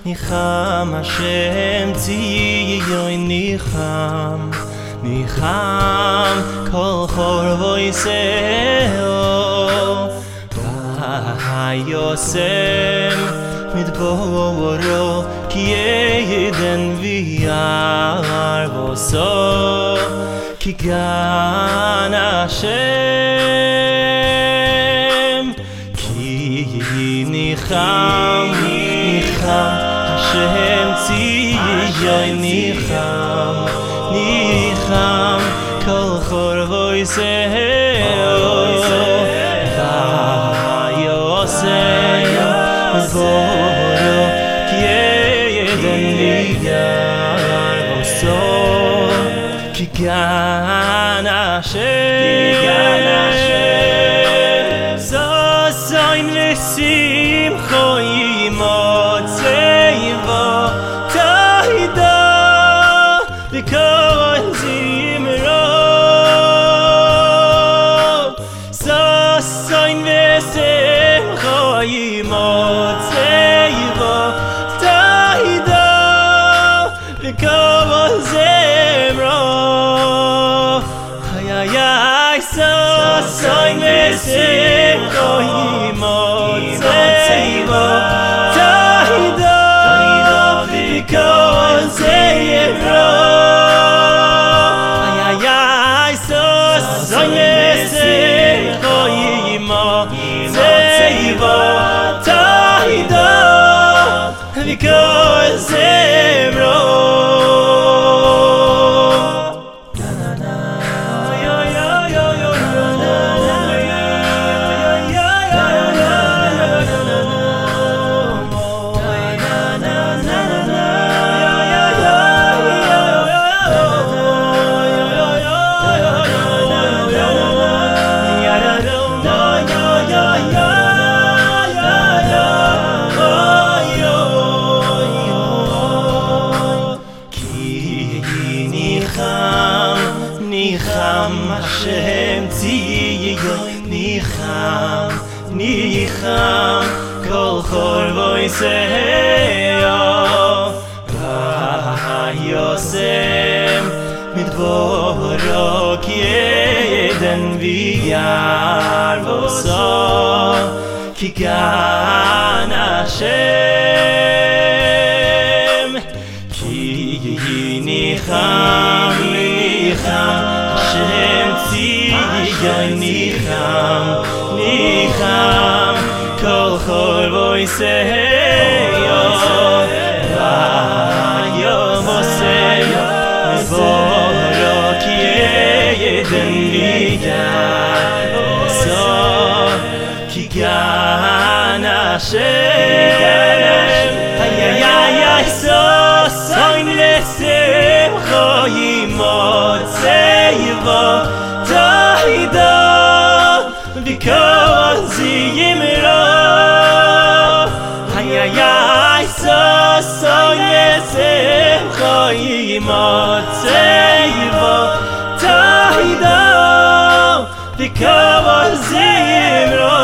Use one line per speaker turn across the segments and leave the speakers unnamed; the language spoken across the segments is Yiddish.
ניחם השם ציון ניחם ניחם כל חורבוי שאו ויוסם מדברו כי ידן ויער בוסו כי גן השם כי ניחם השם ציון ניחם ניחם כל חורבוי שאו ויוסם מדברו כי ידן ויער בוסו כי גן השם זוין לשמחו ימוצא בו תהידו וכל זמרו זוין לשמחו ימוצא בו תהידו וכל זמרו זוין לשמחו ימוצא בו תהידו וכל זמרו זוין לשמחו ימוצא בו תהידו וכל זמרו ניחם השם ציון ניחם ניחם כל חורבוי שאו ויוסם מדברו כי ידן ויער בוסו כי גן השם כי ניחם השם ציון ניחם ניחם כל חורבוי שאו ויוסם מדברו כי ידן ויער בוסו כי גן השם זוין לשמחו ימוצא בו תהידו וכל זמרו זוין לשמחו ימוצא בו תהידו וכל זמרו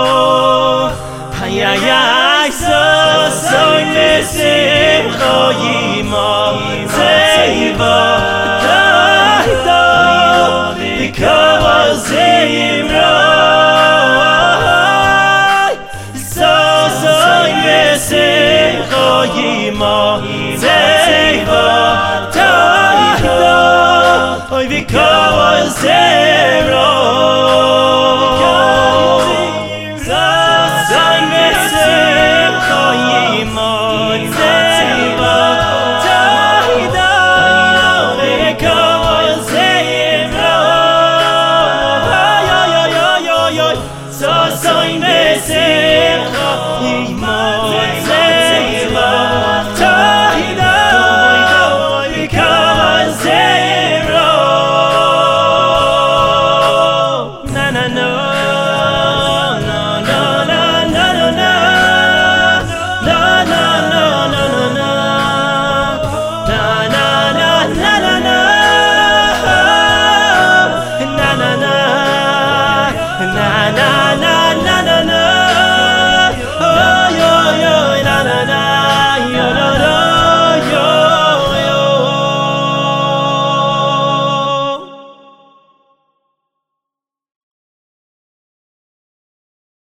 זוין לשמחו ימוצא בו תהידו וכל זמרו זוין לשמחו ימוצא